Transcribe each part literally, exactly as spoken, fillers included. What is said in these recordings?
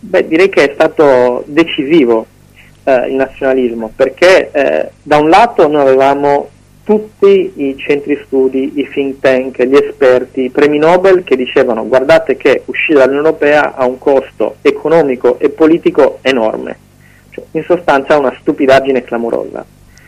Beh, direi che è stato decisivo eh, il nazionalismo, perché eh, da un lato noi avevamo tutti i centri studi, i think tank, gli esperti, i premi Nobel che dicevano: guardate che uscire dall'Unione Europea ha un costo economico e politico enorme, cioè, in sostanza è una stupidaggine clamorosa.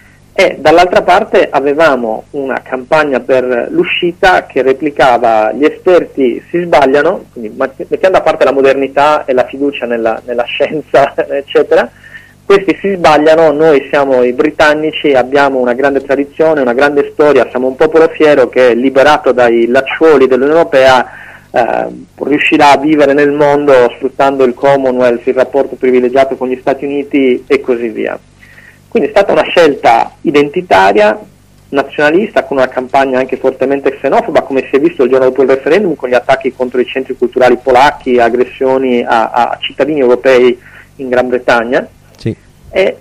E dall'altra parte avevamo una campagna per l'uscita che replicava: gli esperti si sbagliano, quindi mettendo a parte la modernità e la fiducia nella, nella scienza eccetera, questi si sbagliano, noi siamo i britannici, abbiamo una grande tradizione, una grande storia, siamo un popolo fiero che, liberato dai lacciuoli dell'Unione Europea, eh, riuscirà a vivere nel mondo sfruttando il Commonwealth, il rapporto privilegiato con gli Stati Uniti e così via. Quindi è stata una scelta identitaria, nazionalista, con una campagna anche fortemente xenofoba, come si è visto il giorno dopo il referendum, con gli attacchi contro i centri culturali polacchi, aggressioni a, a cittadini europei in Gran Bretagna. Sì. E,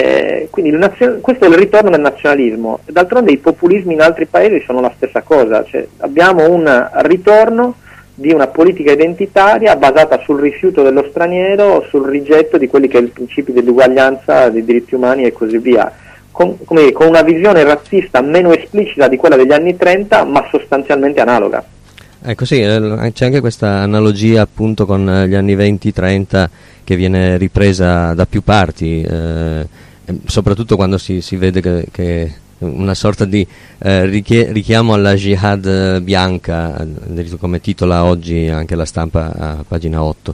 e quindi il nazio- questo è il ritorno del nazionalismo. D'altronde i populismi in altri paesi sono la stessa cosa, cioè abbiamo un ritorno di una politica identitaria basata sul rifiuto dello straniero, sul rigetto di quelli che è il principio dell'uguaglianza, dei diritti umani e così via, con, come, con una visione razzista meno esplicita di quella degli anni trenta, ma sostanzialmente analoga. Ecco, sì, c'è anche questa analogia appunto con gli anni venti trenta che viene ripresa da più parti, eh, soprattutto quando si, si vede che, che una sorta di eh, richie- richiamo alla jihad bianca, come titola oggi anche la Stampa a pagina otto.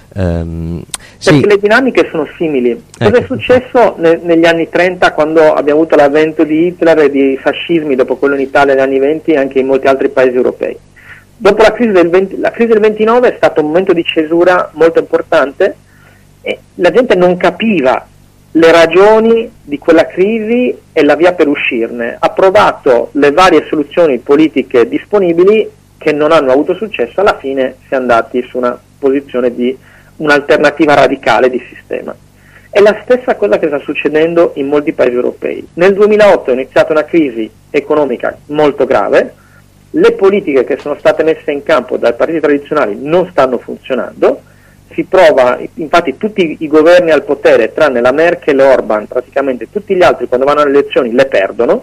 Um, Perché sì. le dinamiche sono simili. Cosa Ecco. è successo ne- negli anni trenta, quando abbiamo avuto l'avvento di Hitler e di fascismi, dopo quello in Italia negli anni venti e anche in molti altri paesi europei? Dopo la crisi del, venti, la crisi del ventinove è stato un momento di cesura molto importante e la gente non capiva le ragioni di quella crisi e la via per uscirne. Ha provato le varie soluzioni politiche disponibili che non hanno avuto successo, alla fine si è andati su una posizione di un'alternativa radicale di sistema. È la stessa cosa che sta succedendo in molti paesi europei. Nel duemilaotto è iniziata una crisi economica molto grave, le politiche che sono state messe in campo dai partiti tradizionali non stanno funzionando, si prova, infatti tutti i governi al potere, tranne la Merkel e Orban, praticamente tutti gli altri quando vanno alle elezioni le perdono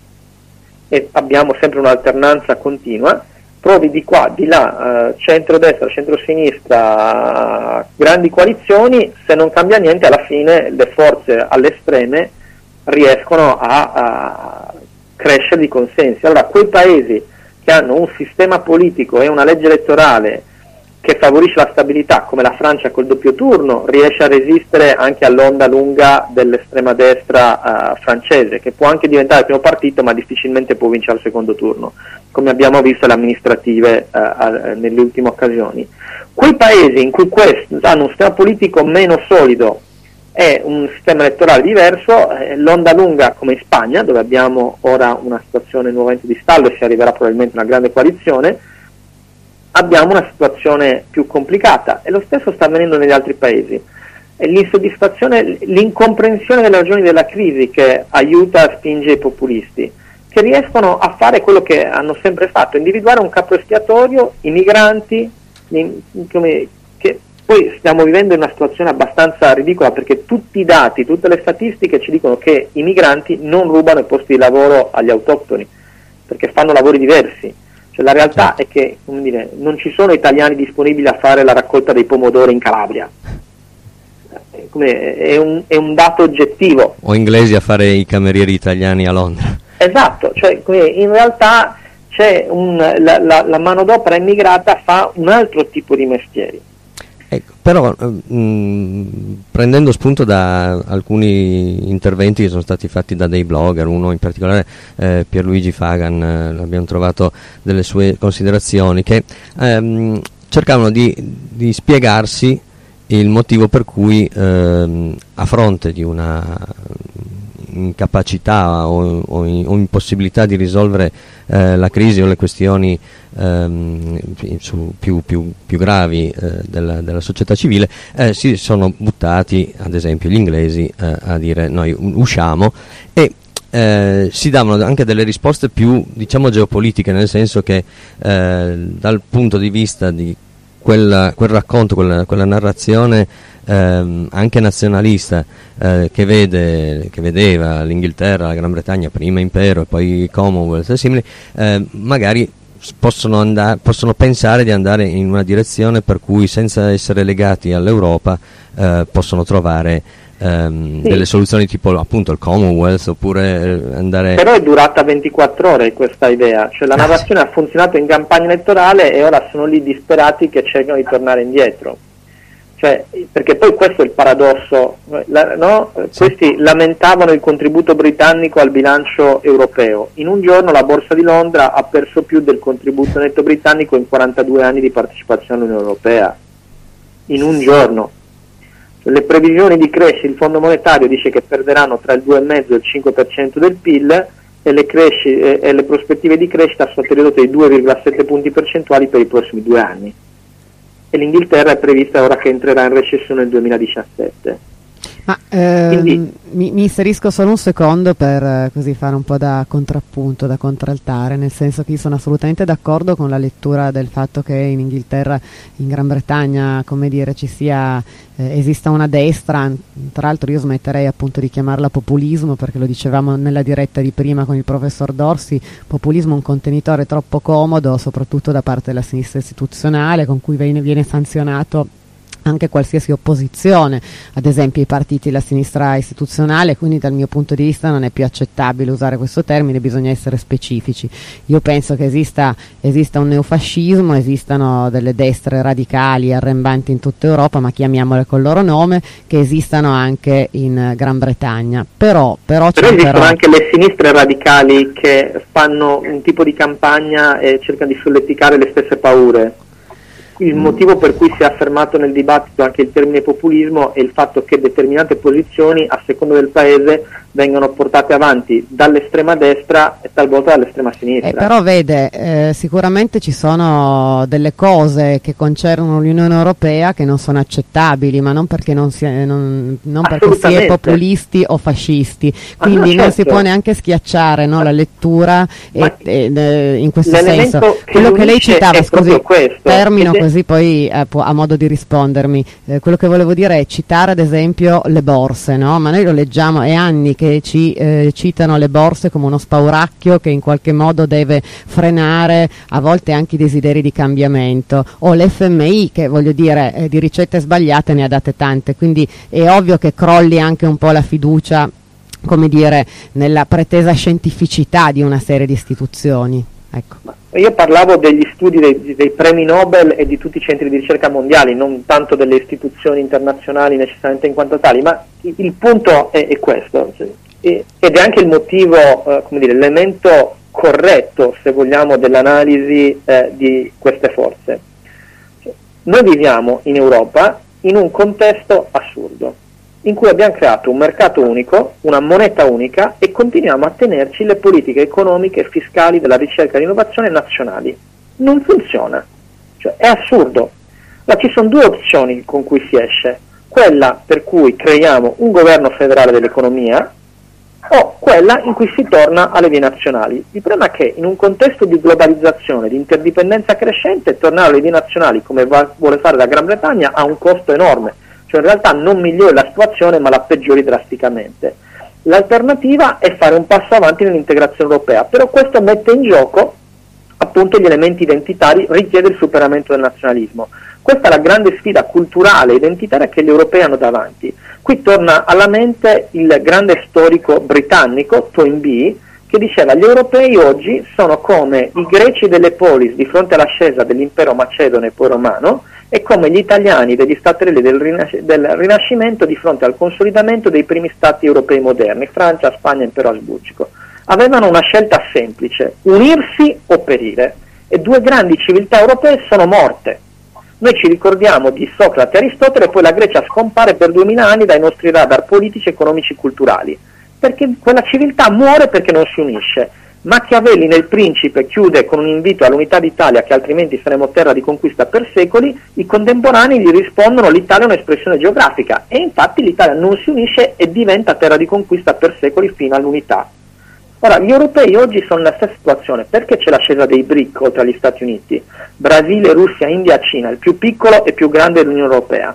e abbiamo sempre un'alternanza continua, provi di qua, di là, eh, centro-destra, centro-sinistra, grandi coalizioni, se non cambia niente alla fine le forze alle estreme riescono a, a crescere di consensi. Allora quei paesi che hanno un sistema politico e una legge elettorale che favorisce la stabilità, come la Francia col doppio turno, riesce a resistere anche all'onda lunga dell'estrema destra uh, francese, che può anche diventare il primo partito ma difficilmente può vincere al secondo turno, come abbiamo visto alle amministrative uh, uh, nelle ultime occasioni. Quei paesi in cui questo, hanno un sistema politico meno solido e un sistema elettorale diverso, eh, l'onda lunga come in Spagna, dove abbiamo ora una situazione nuovamente di stallo e si arriverà probabilmente a una grande coalizione, abbiamo una situazione più complicata e lo stesso sta avvenendo negli altri paesi. È l'insoddisfazione, l'incomprensione delle ragioni della crisi che aiuta e spinge i populisti, che riescono a fare quello che hanno sempre fatto, individuare un capo espiatorio, i migranti, in, come, che poi stiamo vivendo in una situazione abbastanza ridicola, perché tutti i dati, tutte le statistiche ci dicono che i migranti non rubano i posti di lavoro agli autoctoni, perché fanno lavori diversi. Cioè, la realtà è che, come dire, non ci sono italiani disponibili a fare la raccolta dei pomodori in Calabria. Come, è, un, è un dato oggettivo. O inglesi a fare i camerieri italiani a Londra. Esatto, cioè come in realtà c'è un, la, la, la manodopera immigrata fa un altro tipo di mestieri. Ecco, però mh, prendendo spunto da alcuni interventi che sono stati fatti da dei blogger, uno in particolare eh, Pierluigi Fagan, eh, abbiamo trovato delle sue considerazioni che ehm, cercavano di, di spiegarsi il motivo per cui ehm, a fronte di una incapacità o, o, in, o impossibilità di risolvere eh, la crisi o le questioni ehm, su, più, più, più gravi eh, della, della società civile, eh, si sono buttati, ad esempio gli inglesi, eh, a dire noi usciamo, e eh, si davano anche delle risposte più, diciamo, geopolitiche, nel senso che eh, dal punto di vista di Quella, quel racconto, quella, quella narrazione ehm, anche nazionalista, eh, che vede, che vedeva l'Inghilterra, la Gran Bretagna, prima impero e poi Commonwealth e simili, eh, magari possono, andare, possono pensare di andare in una direzione per cui, senza essere legati all'Europa, eh, possono trovare ehm, sì. delle soluzioni tipo appunto il Commonwealth, oppure eh, andare... Però è durata ventiquattro ore questa idea, cioè la narrazione ha funzionato in campagna elettorale e ora sono lì disperati che cercano di tornare indietro. Cioè, perché poi questo è il paradosso, la, no? Sì. Questi lamentavano il contributo britannico al bilancio europeo. In un giorno la borsa di Londra ha perso più del contributo netto britannico in quarantadue anni di partecipazione all'Unione Europea. In un giorno. Le previsioni di crescita, il Fondo Monetario dice che perderanno tra il due virgola cinque e il cinque per cento del P I L, e le, cresci, e, e le prospettive di crescita sono ridotte di due virgola sette punti percentuali per i prossimi due anni. E l'Inghilterra è prevista ora che entrerà in recessione nel duemiladiciassette. Ma ehm, Quindi, mi, mi inserisco solo un secondo per eh, così fare un po' da contrappunto, da contraltare, nel senso che io sono assolutamente d'accordo con la lettura del fatto che in Inghilterra, in Gran Bretagna, come dire, ci sia eh, esista una destra. Tra l'altro io smetterei appunto di chiamarla populismo, perché lo dicevamo nella diretta di prima con il professor Dorsi, populismo è un contenitore troppo comodo, soprattutto da parte della sinistra istituzionale, con cui viene, viene sanzionato anche qualsiasi opposizione, ad esempio i partiti della sinistra istituzionale, quindi dal mio punto di vista non è più accettabile usare questo termine, bisogna essere specifici. Io penso che esista, esista un neofascismo, esistano delle destre radicali arrembanti in tutta Europa, ma chiamiamole col loro nome, che esistano anche in Gran Bretagna. Però, però, però esistono però... anche le sinistre radicali che fanno un tipo di campagna e cercano di solleticare le stesse paure. Il motivo per cui si è affermato nel dibattito anche il termine populismo è il fatto che determinate posizioni, a seconda del paese, vengono portate avanti dall'estrema destra e talvolta dall'estrema sinistra. Eh, però vede, eh, sicuramente ci sono delle cose che concernono l'Unione Europea che non sono accettabili, ma non perché non si è, non, non perché si è populisti o fascisti, quindi ah, no, certo. non si può neanche schiacciare, no, la lettura e, e, e, in questo senso. Che quello che lei citava, scusi, questo, termino è... così poi eh, può, a modo di rispondermi, eh, quello che volevo dire è citare ad esempio le borse, no? Ma noi lo leggiamo, è anni che ci eh, citano le borse come uno spauracchio che in qualche modo deve frenare a volte anche i desideri di cambiamento, o l'F M I che, voglio dire, eh, di ricette sbagliate ne ha date tante, quindi è ovvio che crolli anche un po' la fiducia, come dire, nella pretesa scientificità di una serie di istituzioni. Ecco. Io parlavo degli studi dei, dei premi Nobel e di tutti i centri di ricerca mondiali, non tanto delle istituzioni internazionali necessariamente in quanto tali, ma il, il punto è, è questo, cioè, ed è anche il motivo, eh, come dire, l'elemento corretto, se vogliamo, dell'analisi eh, di queste forze. Cioè, noi viviamo in Europa in un contesto assurdo, in cui abbiamo creato un mercato unico, una moneta unica, e continuiamo a tenerci le politiche economiche e fiscali della ricerca e dell'innovazione nazionali. Non funziona, cioè è assurdo. Ma ci sono due opzioni con cui si esce: quella per cui creiamo un governo federale dell'economia, o quella in cui si torna alle vie nazionali. Il problema è che in un contesto di globalizzazione, di interdipendenza crescente, tornare alle vie nazionali, come va, vuole fare la Gran Bretagna, ha un costo enorme. Cioè in realtà non migliori la situazione, ma la peggiori drasticamente. L'alternativa è fare un passo avanti nell'integrazione europea, però questo mette in gioco appunto gli elementi identitari, richiede il superamento del nazionalismo. Questa è la grande sfida culturale e identitaria che gli europei hanno davanti. Qui torna alla mente il grande storico britannico Toynbee, che diceva: gli europei oggi sono come i greci delle polis di fronte all'ascesa dell'impero macedone e poi romano, e come gli italiani degli staterelli del, rinasc- del Rinascimento di fronte al consolidamento dei primi stati europei moderni, Francia, Spagna, impero asburgico. Avevano una scelta semplice: unirsi o perire, e due grandi civiltà europee sono morte. Noi ci ricordiamo di Socrate e Aristotele, poi la Grecia scompare per duemila anni dai nostri radar politici, economici e culturali, perché quella civiltà muore perché non si unisce. Machiavelli nel Principe chiude con un invito all'unità d'Italia, che altrimenti saremo terra di conquista per secoli. I contemporanei gli rispondono: l'Italia è un'espressione geografica, e infatti l'Italia non si unisce e diventa terra di conquista per secoli fino all'unità. Ora, gli europei oggi sono nella stessa situazione, perché c'è l'ascesa dei B R I C oltre agli Stati Uniti, Brasile, Russia, India, Cina, il più piccolo e più grande dell'Unione Europea.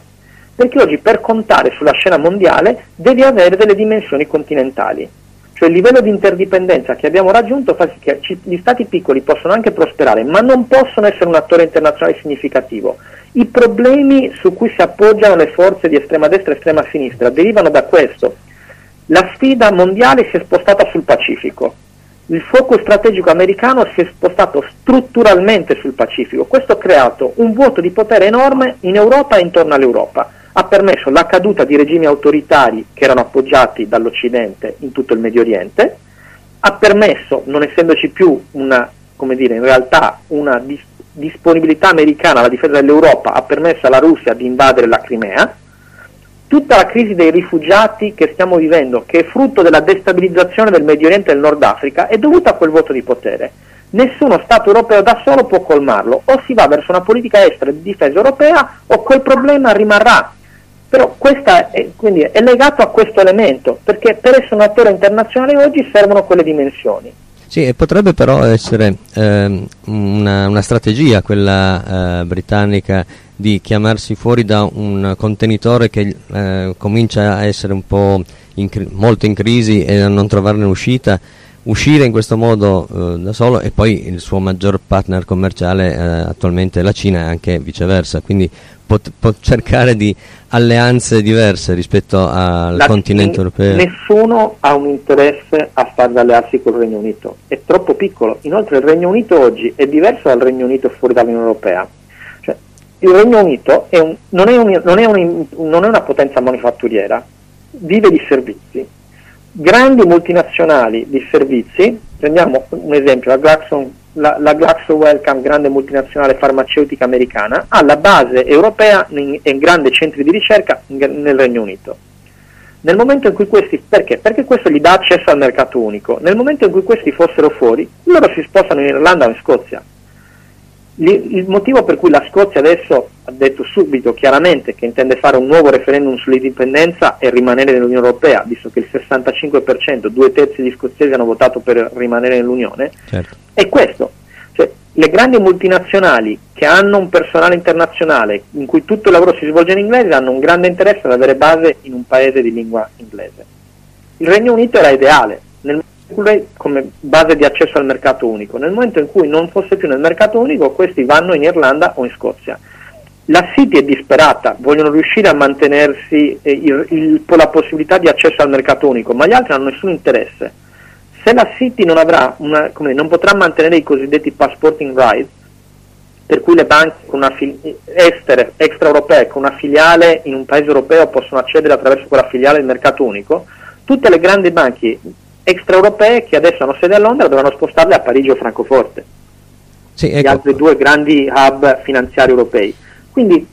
Perché oggi per contare sulla scena mondiale devi avere delle dimensioni continentali. Cioè il livello di interdipendenza che abbiamo raggiunto fa sì che gli stati piccoli possono anche prosperare, ma non possono essere un attore internazionale significativo. I problemi su cui si appoggiano le forze di estrema destra e estrema sinistra derivano da questo. La sfida mondiale si è spostata sul Pacifico. Il focus strategico americano si è spostato strutturalmente sul Pacifico. Questo ha creato un vuoto di potere enorme in Europa e intorno all'Europa. Ha permesso la caduta di regimi autoritari che erano appoggiati dall'Occidente in tutto il Medio Oriente, ha permesso, non essendoci più una, come dire, in realtà una dis- disponibilità americana alla difesa dell'Europa, ha permesso alla Russia di invadere la Crimea. Tutta la crisi dei rifugiati che stiamo vivendo, che è frutto della destabilizzazione del Medio Oriente e del Nord Africa, è dovuta a quel vuoto di potere. Nessuno Stato europeo da solo può colmarlo, o si va verso una politica estera e di difesa europea o quel problema rimarrà. Però questa è, quindi è legato a questo elemento, perché per essere un attore internazionale oggi servono quelle dimensioni. Sì, e potrebbe però essere ehm, una, una strategia, quella eh, britannica, di chiamarsi fuori da un contenitore che eh, comincia a essere un po' in cri- molto in crisi e a non trovarne uscita, uscire in questo modo eh, da solo, e poi il suo maggior partner commerciale eh, attualmente è la Cina, e anche viceversa, quindi pot- può cercare di alleanze diverse rispetto al la, continente europeo. Nessuno ha un interesse a far allearsi col Regno Unito, è troppo piccolo. Inoltre il Regno Unito oggi è diverso dal Regno Unito fuori dall'Unione Europea. Cioè, il Regno Unito è un, non, è un, non, è un, non è una potenza manifatturiera, vive di servizi. Grandi multinazionali di servizi, prendiamo un esempio, la Glaxon, la, la GlaxoWellcome, grande multinazionale farmaceutica americana, ha la base europea in, in grandi centri di ricerca in, nel Regno Unito. Nel momento in cui questi, perché? Perché questo gli dà accesso al mercato unico. Nel momento in cui questi fossero fuori, loro si spostano in Irlanda o in Scozia. Il motivo per cui la Scozia adesso ha detto subito chiaramente che intende fare un nuovo referendum sull'indipendenza e rimanere nell'Unione Europea, visto che il sessantacinque per cento, due terzi degli scozzesi hanno votato per rimanere nell'Unione, certo, è questo. Cioè, le grandi multinazionali che hanno un personale internazionale in cui tutto il lavoro si svolge in inglese hanno un grande interesse ad avere base in un paese di lingua inglese. Il Regno Unito era ideale nel come base di accesso al mercato unico. Nel momento in cui non fosse più nel mercato unico, questi vanno in Irlanda o in Scozia. La City è disperata, vogliono riuscire a mantenersi eh, il, il, la possibilità di accesso al mercato unico, ma gli altri non hanno nessun interesse. Se la City non avrà una, come, non potrà mantenere i cosiddetti passporting rights, per cui le banche con una fili- estere, extraeuropee, con una filiale in un paese europeo possono accedere attraverso quella filiale al mercato unico, tutte le grandi banche extraeuropee che adesso hanno sede a Londra dovranno spostarle a Parigi o Francoforte, sì, ecco, gli altri due grandi hub finanziari europei. Quindi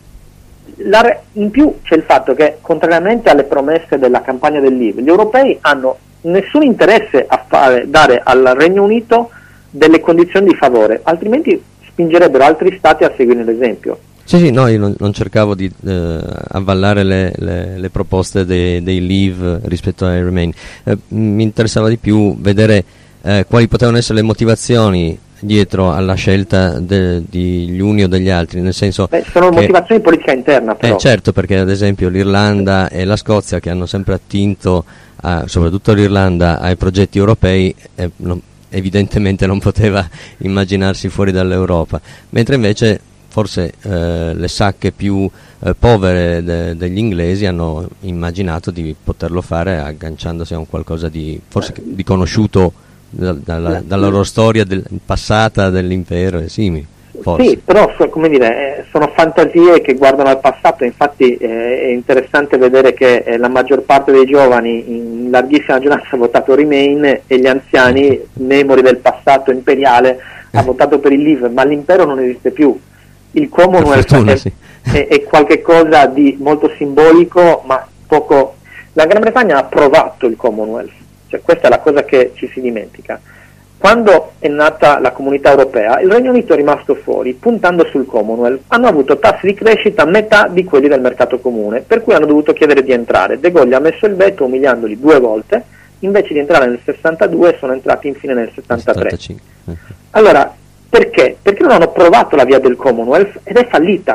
la, in più c'è il fatto che, contrariamente alle promesse della campagna del Leave, gli europei hanno nessun interesse a fare, dare al Regno Unito delle condizioni di favore, altrimenti spingerebbero altri stati a seguire l'esempio. Sì, sì, no, io non, non cercavo di eh, avvallare le, le, le proposte dei, dei Leave rispetto ai Remain. Eh, mi interessava di più vedere eh, quali potevano essere le motivazioni dietro alla scelta de, degli uni o degli altri, nel senso Beh, sono che, motivazioni di politica interna, però. Eh, certo, perché ad esempio l'Irlanda e la Scozia, che hanno sempre attinto, a, soprattutto l'Irlanda, ai progetti europei, eh, non, evidentemente non poteva immaginarsi fuori dall'Europa, mentre invece forse eh, le sacche più eh, povere de- degli inglesi hanno immaginato di poterlo fare agganciandosi a un qualcosa di forse eh. di conosciuto da- dalla, dalla loro storia del- passata dell'impero e simili. Forse. Sì, però so, come dire, eh, sono fantasie che guardano al passato. Infatti eh, è interessante vedere che eh, la maggior parte dei giovani, in larghissima maggioranza, ha votato Remain, e gli anziani, memori del passato imperiale, ha votato per il Leave, ma l'impero non esiste più. Il Commonwealth fortuna, è, sì. è, è qualche cosa di molto simbolico, ma poco. La Gran Bretagna ha approvato il Commonwealth, cioè questa è la cosa che ci si dimentica. Quando è nata la Comunità Europea, il Regno Unito è rimasto fuori, puntando sul Commonwealth. Hanno avuto tassi di crescita a metà di quelli del mercato comune, per cui hanno dovuto chiedere di entrare. De Gaulle ha messo il veto, umiliandoli due volte. Invece di entrare nel sessantadue sono entrati infine nel settantatré. Allora, perché? Perché non hanno provato la via del Commonwealth ed è fallita.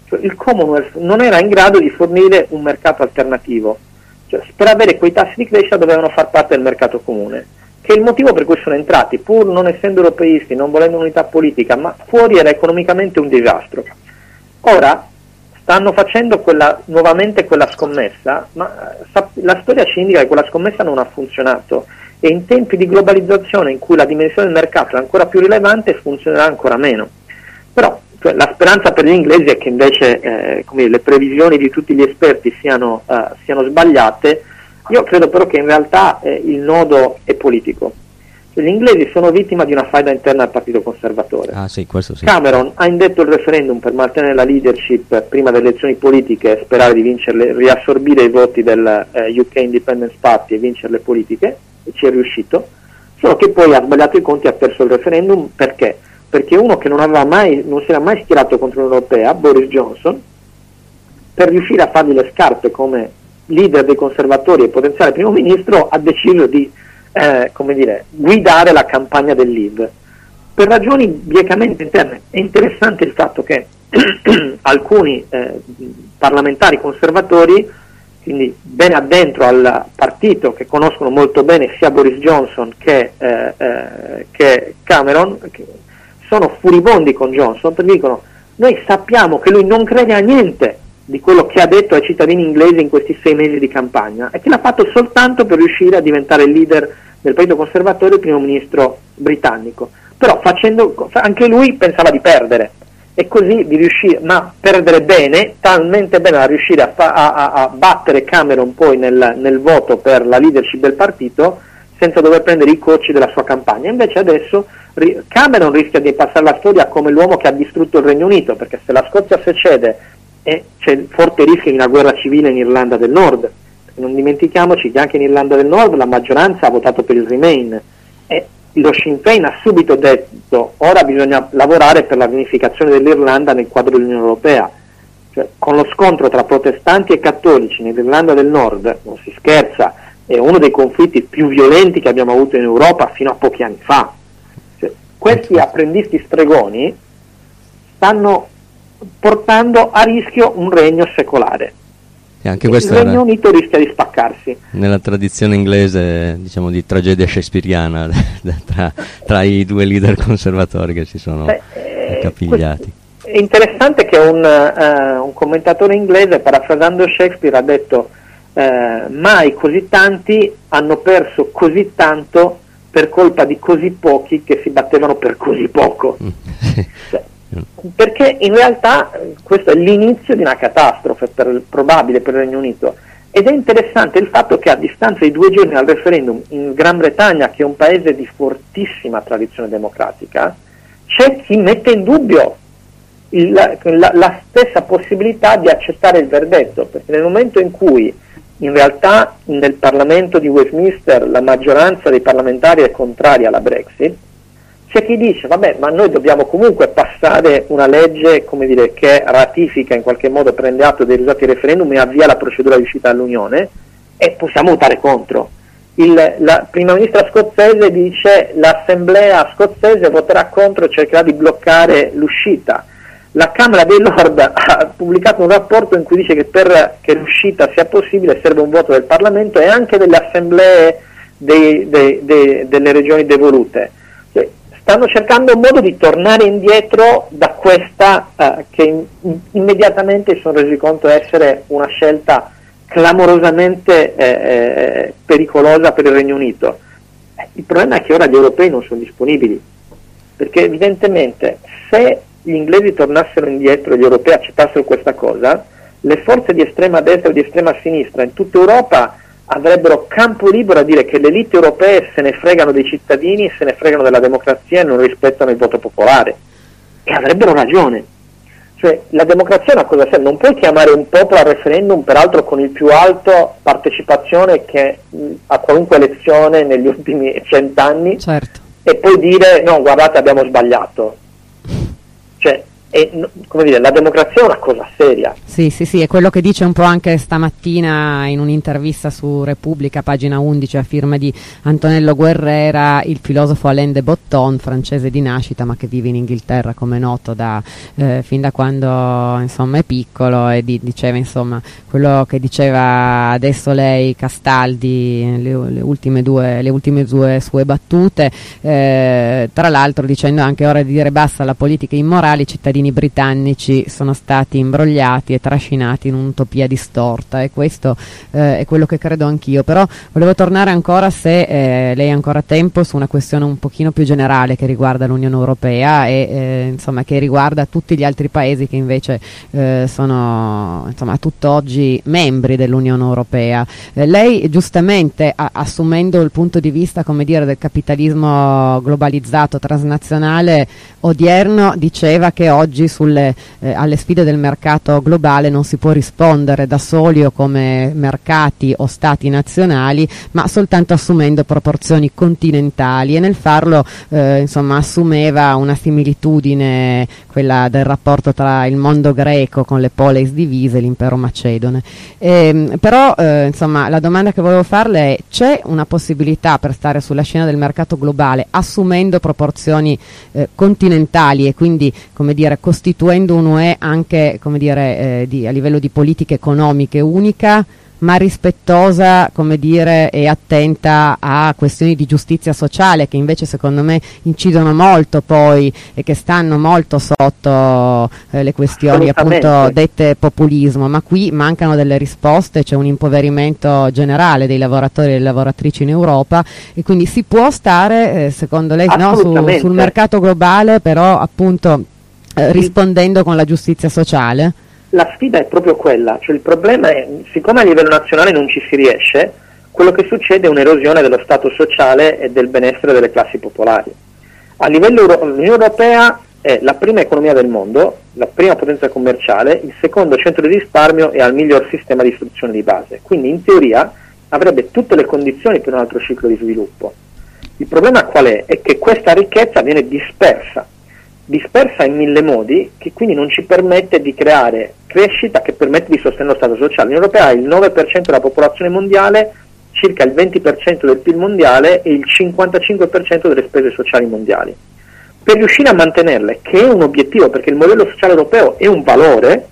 Cioè, il Commonwealth non era in grado di fornire un mercato alternativo, cioè, per avere quei tassi di crescita dovevano far parte del mercato comune, che è il motivo per cui sono entrati, pur non essendo europeisti, non volendo unità politica, ma fuori era economicamente un disastro. Ora stanno facendo quella, nuovamente quella scommessa, ma la storia ci indica che quella scommessa non ha funzionato, e in tempi di globalizzazione in cui la dimensione del mercato è ancora più rilevante funzionerà ancora meno. Però cioè, la speranza per gli inglesi è che invece eh, come dire, le previsioni di tutti gli esperti siano, uh, siano sbagliate. Io credo però che in realtà eh, il nodo è politico. Cioè, gli inglesi sono vittima di una faida interna al Partito Conservatore. Ah, sì, questo sì. Cameron ha indetto il referendum per mantenere la leadership prima delle elezioni politiche e sperare di vincerle, riassorbire i voti del eh, U K Independence Party e vincere le politiche, e ci è riuscito, solo che poi ha sbagliato i conti e ha perso il referendum. Perché? Perché uno che non aveva mai, non si era mai schierato contro l'Unione Europea, Boris Johnson, per riuscire a fargli le scarpe come leader dei conservatori e potenziale primo ministro, ha deciso di eh, come dire, guidare la campagna del Leave per ragioni biecamente interne. È interessante il fatto che alcuni eh, parlamentari conservatori, quindi ben addentro al partito, che conoscono molto bene sia Boris Johnson che, eh, eh, che Cameron, che sono furibondi con Johnson, perché dicono: noi sappiamo che lui non crede a niente di quello che ha detto ai cittadini inglesi in questi sei mesi di campagna, e che l'ha fatto soltanto per riuscire a diventare il leader del partito conservatore e il primo ministro britannico. Però facendo, anche lui pensava di perdere, e così di riuscire, ma perdere bene, talmente bene da riuscire a, fa, a, a battere Cameron poi nel, nel voto per la leadership del partito, senza dover prendere i cocci della sua campagna. Invece adesso Cameron rischia di passare la storia come l'uomo che ha distrutto il Regno Unito, perché se la Scozia secede e c'è il forte rischio di una guerra civile in Irlanda del Nord, perché non dimentichiamoci che anche in Irlanda del Nord la maggioranza ha votato per il Remain, e lo Sinn Féin ha subito detto: ora bisogna lavorare per la riunificazione dell'Irlanda nel quadro dell'Unione Europea. Cioè, con lo scontro tra protestanti e cattolici nell'Irlanda del Nord non si scherza, è uno dei conflitti più violenti che abbiamo avuto in Europa fino a pochi anni fa. Cioè, questi apprendisti stregoni stanno portando a rischio un regno secolare. E anche questo il Regno Unito rischia di spaccarsi. Nella tradizione inglese, diciamo, di tragedia shakespeariana tra, tra i due leader conservatori che si sono eh, accapigliati. È interessante che un, uh, un commentatore inglese, parafrasando Shakespeare, ha detto uh, mai così tanti hanno perso così tanto per colpa di così pochi che si battevano per così poco. Cioè, perché in realtà questo è l'inizio di una catastrofe per, probabile per il Regno Unito. Ed è interessante il fatto che a distanza di due giorni dal referendum in Gran Bretagna, che è un paese di fortissima tradizione democratica, c'è chi mette in dubbio il, la, la stessa possibilità di accettare il verdetto, perché nel momento in cui in realtà nel Parlamento di Westminster la maggioranza dei parlamentari è contraria alla Brexit, c'è chi dice: vabbè, ma noi dobbiamo comunque passare una legge, come dire, che ratifica in qualche modo, prende atto dei risultati del referendum e avvia la procedura di uscita dall'Unione, e possiamo votare contro. Il, la prima ministra scozzese dice: l'assemblea scozzese voterà contro e cercherà di bloccare l'uscita. La Camera dei Lord ha pubblicato un rapporto in cui dice che per che l'uscita sia possibile serve un voto del Parlamento e anche delle assemblee dei, dei, dei, delle regioni devolute. Cioè, stanno cercando un modo di tornare indietro da questa uh, che in, immediatamente si sono resi conto essere una scelta clamorosamente eh, eh, pericolosa per il Regno Unito. Eh, il problema è che ora gli europei non sono disponibili, perché evidentemente se gli inglesi tornassero indietro e gli europei accettassero questa cosa, le forze di estrema destra e di estrema sinistra in tutta Europa avrebbero campo libero a dire che le elite europee se ne fregano dei cittadini, se ne fregano della democrazia e non rispettano il voto popolare, e avrebbero ragione. Cioè, la democrazia è una cosa seria, non puoi chiamare un popolo al referendum, peraltro con il più alto partecipazione che a qualunque elezione negli ultimi cent'anni, certo, e poi dire: no, guardate, abbiamo sbagliato. Cioè, E, come dire, la democrazia è una cosa seria. Sì, sì, sì, è quello che dice un po' anche stamattina in un'intervista su Repubblica, pagina undici, a firma di Antonello Guerrera, il filosofo Alain de Botton, francese di nascita ma che vive in Inghilterra, come noto, da, eh, fin da quando insomma è piccolo, e di, diceva insomma quello che diceva adesso lei, Castaldi, le, le, ultime, due, le ultime due sue battute, eh, tra l'altro dicendo anche: ora di dire basta alla politica immorale, i cittadini britannici sono stati imbrogliati e trascinati in un'utopia distorta, e questo eh, è quello che credo anch'io. Però volevo tornare ancora, se eh, lei ha ancora tempo, su una questione un pochino più generale che riguarda l'Unione Europea e eh, insomma che riguarda tutti gli altri paesi che invece eh, sono insomma a tutt'oggi membri dell'Unione Europea. Eh, lei giustamente, a, assumendo il punto di vista, come dire, del capitalismo globalizzato transnazionale odierno, diceva che oggi sulle, eh, alle sfide del mercato globale non si può rispondere da soli o come mercati o stati nazionali, ma soltanto assumendo proporzioni continentali, e nel farlo eh, insomma assumeva una similitudine, quella del rapporto tra il mondo greco con le poleis divise e l'impero macedone. E, però eh, insomma la domanda che volevo farle è: c'è una possibilità per stare sulla scena del mercato globale assumendo proporzioni eh, continentali e quindi, come dire, costituendo un'U E anche, come dire, eh, di, a livello di politica economiche unica, ma rispettosa, come dire, e attenta a questioni di giustizia sociale, che invece secondo me incidono molto poi e che stanno molto sotto eh, le questioni appunto dette populismo, ma qui mancano delle risposte, c'è un impoverimento generale dei lavoratori e delle lavoratrici in Europa, e quindi si può stare, eh, secondo lei, no, su, sul mercato globale, però appunto eh, rispondendo con la giustizia sociale? La sfida è proprio quella, cioè il problema è, siccome a livello nazionale non ci si riesce, quello che succede è un'erosione dello stato sociale e del benessere delle classi popolari. A livello Euro- l'Unione Europea è la prima economia del mondo, la prima potenza commerciale, il secondo centro di risparmio e ha il miglior sistema di istruzione di base, quindi in teoria avrebbe tutte le condizioni per un altro ciclo di sviluppo. Il problema qual è? È che questa ricchezza viene dispersa, dispersa in mille modi, che quindi non ci permette di creare crescita che permette di sostenere lo Stato sociale. L'Unione Europea ha il nove per cento della popolazione mondiale, circa il venti per cento del P I L mondiale e il cinquantacinque per cento delle spese sociali mondiali. Per riuscire a mantenerle, che è un obiettivo, perché il modello sociale europeo è un valore,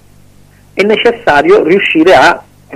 è necessario riuscire a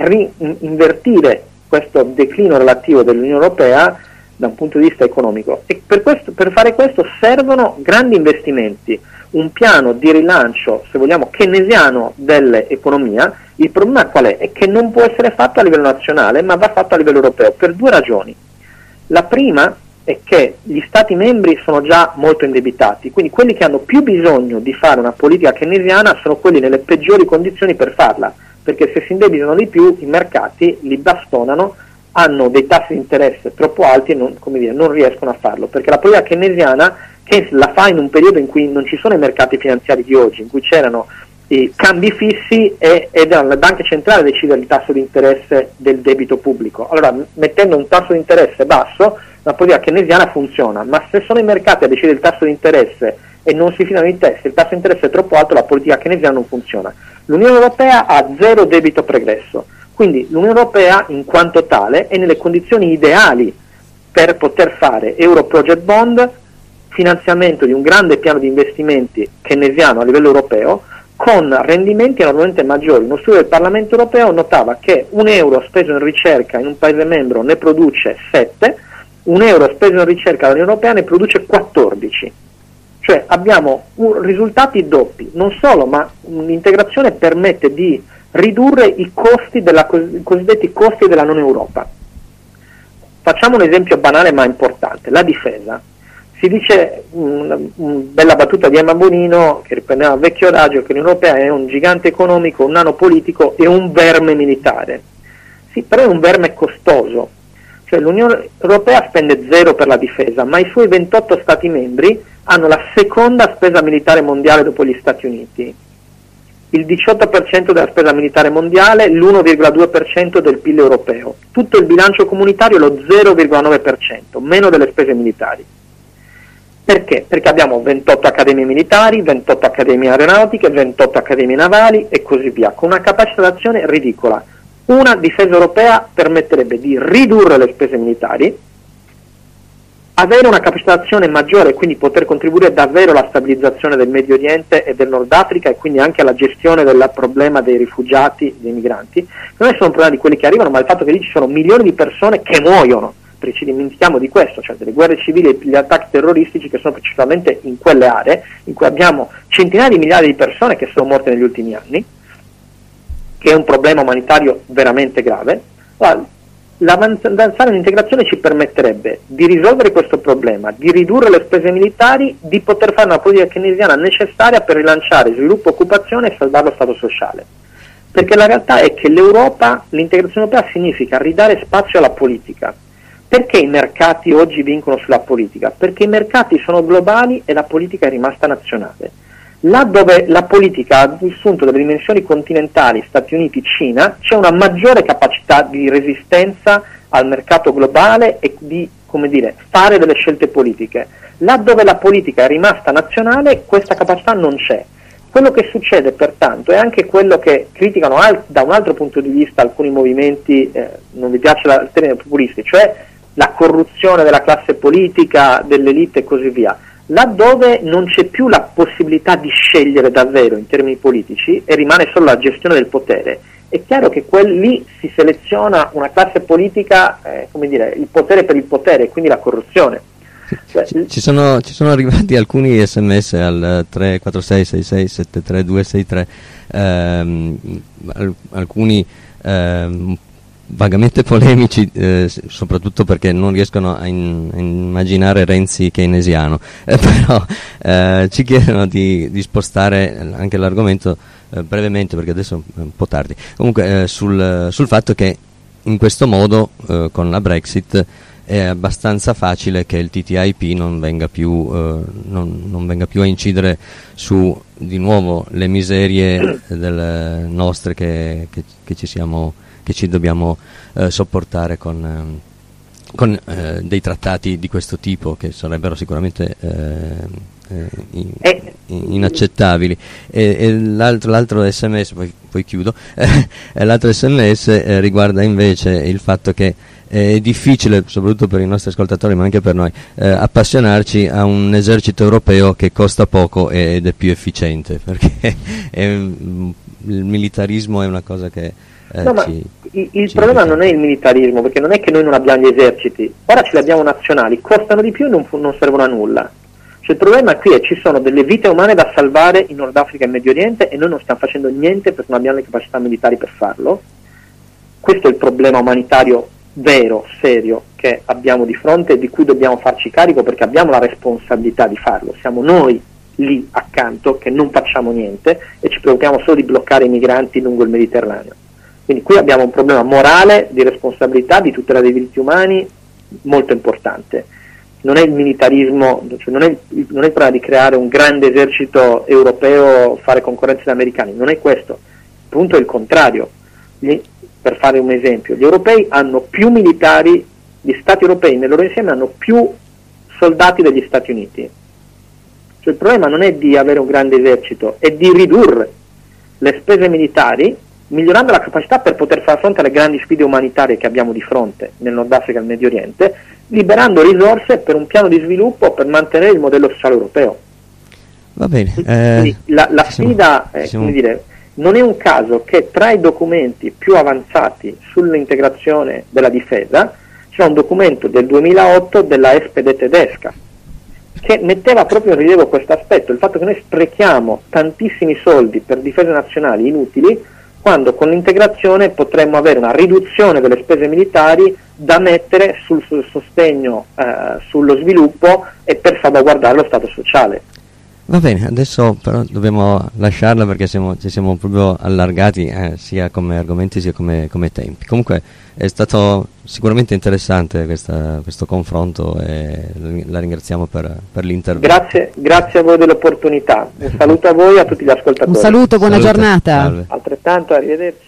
ri-invertire questo declino relativo dell'Unione Europea da un punto di vista economico, e per, questo, per fare questo servono grandi investimenti, un piano di rilancio, se vogliamo, keynesiano dell'economia. Il problema qual è? È che non può essere fatto a livello nazionale, ma va fatto a livello europeo, per due ragioni. La prima è che gli Stati membri sono già molto indebitati, quindi quelli che hanno più bisogno di fare una politica keynesiana sono quelli nelle peggiori condizioni per farla, perché se si indebitano di più i mercati li bastonano, hanno dei tassi di interesse troppo alti e non, come dire, non riescono a farlo, perché la politica keynesiana, Keynes la fa in un periodo in cui non ci sono i mercati finanziari di oggi, in cui c'erano i cambi fissi e, ed era la banca centrale a decidere il tasso di interesse del debito pubblico. Allora, mettendo un tasso di interesse basso, la politica keynesiana funziona, ma se sono i mercati a decidere il tasso di interesse e non si fidano di te, se il tasso di interesse è troppo alto, la politica keynesiana non funziona. L'Unione Europea ha zero debito pregresso, quindi l'Unione Europea in quanto tale è nelle condizioni ideali per poter fare Euro Project Bond, finanziamento di un grande piano di investimenti keynesiano a livello europeo, con rendimenti enormemente maggiori. Uno studio del Parlamento Europeo notava che un euro speso in ricerca in un paese membro ne produce sette, un euro speso in ricerca dall'Unione Europea ne produce quattordici. Cioè abbiamo un, risultati doppi, non solo, ma l'integrazione permette di ridurre i costi della, i cosiddetti costi della non Europa. Facciamo un esempio banale ma importante, la difesa. Si dice, una, una bella battuta di Emma Bonino, che riprendeva il vecchio adagio, che l'Unione Europea è un gigante economico, un nano politico e un verme militare. Sì, però è un verme costoso. Cioè l'Unione Europea spende zero per la difesa, ma i suoi ventotto Stati membri hanno la seconda spesa militare mondiale dopo gli Stati Uniti. Il diciotto per cento della spesa militare mondiale, l'uno virgola due per cento del P I L europeo. Tutto il bilancio comunitario è lo zero virgola nove per cento, meno delle spese militari. Perché? Perché abbiamo ventotto accademie militari, ventotto accademie aeronautiche, ventotto accademie navali e così via, con una capacità d'azione ridicola. Una difesa europea permetterebbe di ridurre le spese militari, avere una capacità d'azione maggiore e quindi poter contribuire davvero alla stabilizzazione del Medio Oriente e del Nord Africa e quindi anche alla gestione del problema dei rifugiati, dei migranti. Non è solo un problema di quelli che arrivano, ma il fatto che lì ci sono milioni di persone che muoiono, perché ci dimentichiamo di questo, cioè delle guerre civili e gli attacchi terroristici che sono principalmente in quelle aree, in cui abbiamo centinaia di migliaia di persone che sono morte negli ultimi anni, che è un problema umanitario veramente grave. L'avanzare l'integrazione ci permetterebbe di risolvere questo problema, di ridurre le spese militari, di poter fare una politica keynesiana necessaria per rilanciare sviluppo, occupazione e salvare lo Stato sociale. Perché la realtà è che l'Europa, l'integrazione europea significa ridare spazio alla politica. Perché i mercati oggi vincono sulla politica? Perché i mercati sono globali e la politica è rimasta nazionale. Là dove la politica ha assunto delle dimensioni continentali, Stati Uniti, Cina, c'è una maggiore capacità di resistenza al mercato globale e di, come dire, fare delle scelte politiche. Là dove la politica è rimasta nazionale, questa capacità non c'è. Quello che succede pertanto è anche quello che criticano al, da un altro punto di vista alcuni movimenti, eh, non vi piace il termine populisti, cioè la corruzione della classe politica, dell'elite e così via. Laddove non c'è più la possibilità di scegliere davvero in termini politici e rimane solo la gestione del potere, è chiaro che quel, lì si seleziona una classe politica, eh, come dire, il potere per il potere e quindi la corruzione. Cioè, ci, ci, sono, ci sono arrivati alcuni sms al tre quattro sei sei sei sette tre due sei tre, ehm, alcuni ehm, vagamente polemici, eh, soprattutto perché non riescono a, in, a immaginare Renzi keynesiano, eh, però eh, ci chiedono di, di spostare anche l'argomento eh, brevemente, perché adesso è un po' tardi, comunque eh, sul, sul fatto che in questo modo eh, con la Brexit è abbastanza facile che il T T I P non venga più, eh, non, non venga più a incidere su di nuovo le miserie delle nostre che, che, che ci siamo che ci dobbiamo eh, sopportare con, eh, con eh, dei trattati di questo tipo, che sarebbero sicuramente eh, eh, in, in, inaccettabili. E, e l'altro, l'altro sms, poi, poi chiudo, eh, l'altro sms eh, riguarda invece il fatto che è difficile, soprattutto per i nostri ascoltatori ma anche per noi, eh, appassionarci a un esercito europeo che costa poco ed è più efficiente, perché è, il militarismo è una cosa che Eh, no, ma ci, il, il ci problema dice. non è il militarismo, perché non è che noi non abbiamo gli eserciti, ora ce li abbiamo nazionali, costano di più e non, non servono a nulla. Cioè, il problema qui è che ci sono delle vite umane da salvare in Nord Africa e Medio Oriente e noi non stiamo facendo niente perché non abbiamo le capacità militari per farlo. Questo è il problema umanitario vero, serio, che abbiamo di fronte e di cui dobbiamo farci carico, perché abbiamo la responsabilità di farlo. Siamo noi lì accanto che non facciamo niente e ci preoccupiamo solo di bloccare i migranti lungo il Mediterraneo. Quindi qui abbiamo un problema morale, di responsabilità, di tutela dei diritti umani molto importante. Non è il militarismo, cioè non, è il, non è il problema di creare un grande esercito europeo, fare concorrenza agli americani, non è questo. Il punto è il contrario. Gli, per fare un esempio, gli europei hanno più militari, gli stati europei nel loro insieme hanno più soldati degli Stati Uniti. Cioè il problema non è di avere un grande esercito, è di ridurre le spese militari, migliorando la capacità per poter far fronte alle grandi sfide umanitarie che abbiamo di fronte nel Nord Africa e nel Medio Oriente, liberando risorse per un piano di sviluppo per mantenere il modello sociale europeo. Va bene. Eh, la, la sfida, eh, come dire, non è un caso che tra i documenti più avanzati sull'integrazione della difesa c'è un documento del duemilaotto della S P D tedesca che metteva proprio in rilievo questo aspetto, il fatto che noi sprechiamo tantissimi soldi per difese nazionali inutili, quando con l'integrazione potremmo avere una riduzione delle spese militari da mettere sul, sul sostegno, eh, sullo sviluppo e per salvaguardare lo Stato sociale. Va bene, adesso però dobbiamo lasciarla perché siamo, ci siamo proprio allargati eh, sia come argomenti sia come, come tempi. Comunque è stato sicuramente interessante questa, questo confronto e la ringraziamo per, per l'intervento. Grazie, grazie a voi dell'opportunità. Un saluto a voi e a tutti gli ascoltatori. Un saluto, buona Salute, giornata. salve. Altrettanto, arrivederci.